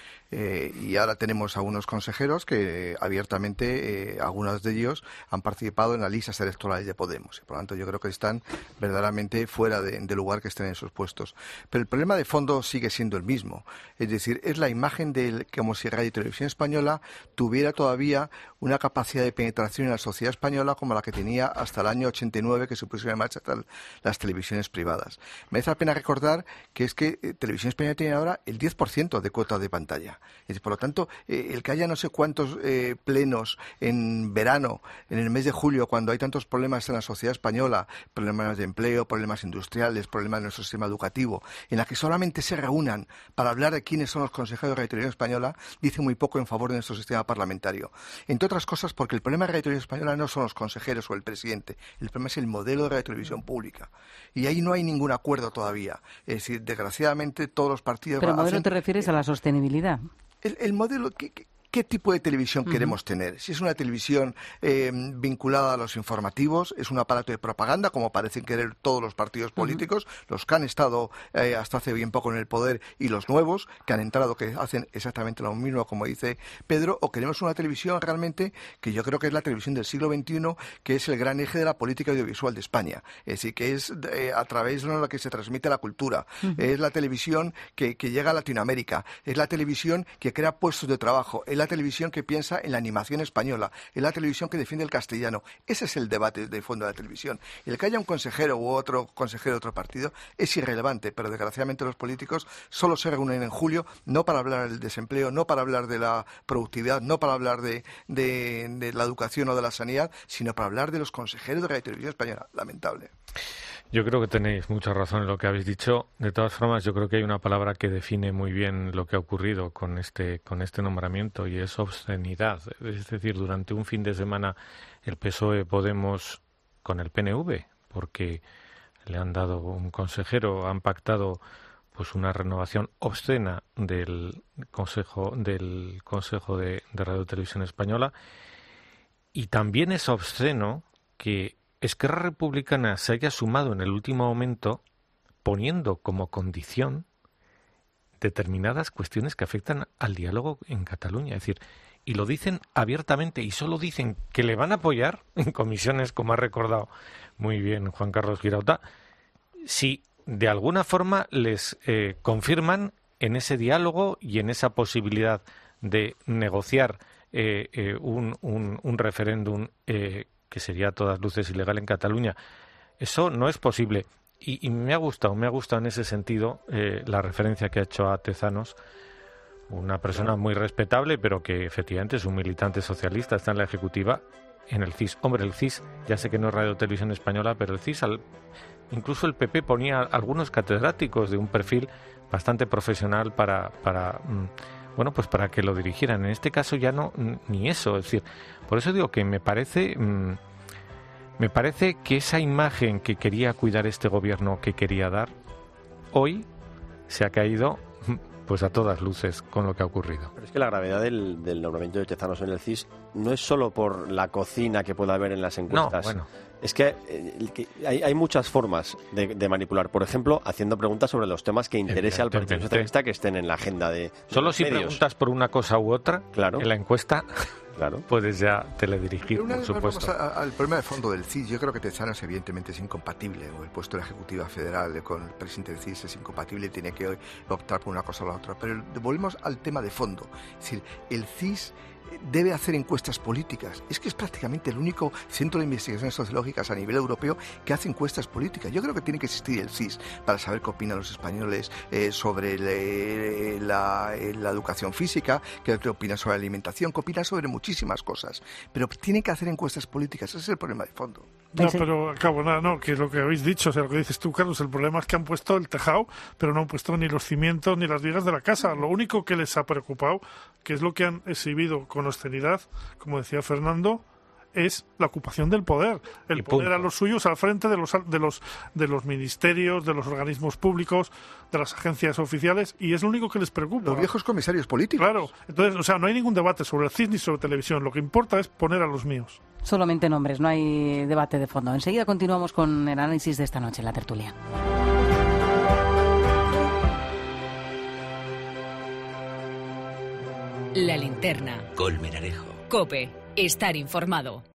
Y ahora tenemos a unos consejeros que abiertamente, algunos de ellos, han participado en las listas electorales de Podemos. Por lo tanto, yo creo que están verdaderamente fuera de lugar que estén en sus puestos. Pero el problema de fondo sigue siendo el mismo. Es decir, es la imagen como si Radio y Televisión Española tuviera todavía una capacidad de penetración en la sociedad española como la que tenía hasta el año 89, que se pusieron en marcha las televisiones privadas. Merece la pena recordar que es que Televisión Española tiene ahora el 10% de cuota de pantalla. Es decir, por lo tanto, el que haya no sé cuántos plenos en verano, en el mes de julio, cuando hay tantos problemas en la sociedad española, problemas de empleo, problemas industriales, problemas de nuestro sistema educativo, en la que solamente se reúnan para hablar de quiénes son los consejeros de Radio y Televisión Española, dice muy poco en favor de nuestro sistema parlamentario. Entre otras cosas, porque el problema de Radio y Televisión Española no son los consejeros o el presidente, el problema es el modelo de Radio y Televisión pública. Y ahí no hay ningún acuerdo todavía. Es decir, desgraciadamente todos los partidos... ¿Pero modelo te refieres a la sostenibilidad? El modelo... ¿Qué tipo de televisión queremos tener? Si es una televisión vinculada a los informativos, es un aparato de propaganda, como parecen querer todos los partidos políticos, los que han estado hasta hace bien poco en el poder y los nuevos, que han entrado, que hacen exactamente lo mismo, como dice Pedro, o queremos una televisión realmente, que yo creo que es la televisión del siglo XXI, que es el gran eje de la política audiovisual de España. Es decir, que es a través de la que se transmite la cultura. Es la televisión que llega a Latinoamérica. Es la televisión que crea puestos de trabajo. Es la televisión que piensa en la animación española, es la televisión que defiende el castellano. Ese es el debate de fondo de la televisión. El que haya un consejero u otro consejero de otro partido es irrelevante, pero desgraciadamente los políticos solo se reúnen en julio, no para hablar del desempleo, no para hablar de la productividad, no para hablar de la educación o de la sanidad, sino para hablar de los consejeros de Radio y Televisión Española. Lamentable. Yo creo que tenéis mucha razón en lo que habéis dicho. De todas formas, yo creo que hay una palabra que define muy bien lo que ha ocurrido con este nombramiento, y es obscenidad. Es decir, durante un fin de semana el PSOE Podemos con el PNV, porque le han dado un consejero, han pactado pues una renovación obscena del Consejo de Radio y Televisión Española, y también es obsceno que Esquerra Republicana se haya sumado en el último momento poniendo como condición determinadas cuestiones que afectan al diálogo en Cataluña. Es decir, y lo dicen abiertamente, y solo dicen que le van a apoyar en comisiones, como ha recordado muy bien Juan Carlos Girauta, si de alguna forma les confirman en ese diálogo y en esa posibilidad de negociar un referéndum que sería a todas luces ilegal en Cataluña. Eso no es posible. Y me ha gustado en ese sentido la referencia que ha hecho a Tezanos, una persona muy respetable, pero que efectivamente es un militante socialista, está en la ejecutiva, en el CIS. Hombre, el CIS, ya sé que no es Radio Televisión Española, pero el CIS, incluso el PP ponía algunos catedráticos de un perfil bastante profesional para que lo dirigieran. En este caso ya no, ni eso. Es decir, por eso digo que me parece que esa imagen que quería cuidar este gobierno, que quería dar, hoy se ha caído pues a todas luces con lo que ha ocurrido. Pero es que la gravedad del nombramiento de Tezanos en el CIS no es solo por la cocina que pueda haber en las encuestas. No, bueno. Es que hay muchas formas de manipular. Por ejemplo, haciendo preguntas sobre los temas que interese al Partido Socialista que estén en la agenda de solo los si medios. Preguntas por una cosa u otra, claro, en la encuesta... puedes ya teledirigir, por supuesto. Vamos al problema de fondo del CIS. Yo creo que Tezanos evidentemente es incompatible, o el puesto de la Ejecutiva Federal con el presidente del CIS es incompatible y tiene que optar por una cosa o la otra. Pero volvemos al tema de fondo. Es decir, el CIS debe hacer encuestas políticas. Es que es prácticamente el único centro de investigaciones sociológicas a nivel europeo que hace encuestas políticas. Yo creo que tiene que existir el CIS para saber qué opinan los españoles sobre la educación física, qué opinan sobre la alimentación, qué opinan sobre muchísimas cosas. Pero tienen que hacer encuestas políticas. Ese es el problema de fondo. No, pero acabo, que lo que habéis dicho, o sea, lo que dices tú, Carlos, el problema es que han puesto el tejado, pero no han puesto ni los cimientos ni las vigas de la casa. Lo único que les ha preocupado, que es lo que han exhibido con austeridad, como decía Fernando, es la ocupación del poder, el poner a los suyos al frente de los ministerios, de los organismos públicos, de las agencias oficiales, y es lo único que les preocupa. Los viejos comisarios políticos. Claro, entonces, o sea, no hay ningún debate sobre el CIS ni sobre televisión, lo que importa es poner a los míos. Solamente nombres, no hay debate de fondo. Enseguida continuamos con el análisis de esta noche en la tertulia. La Linterna. Colmenarejo. COPE. Estar informado.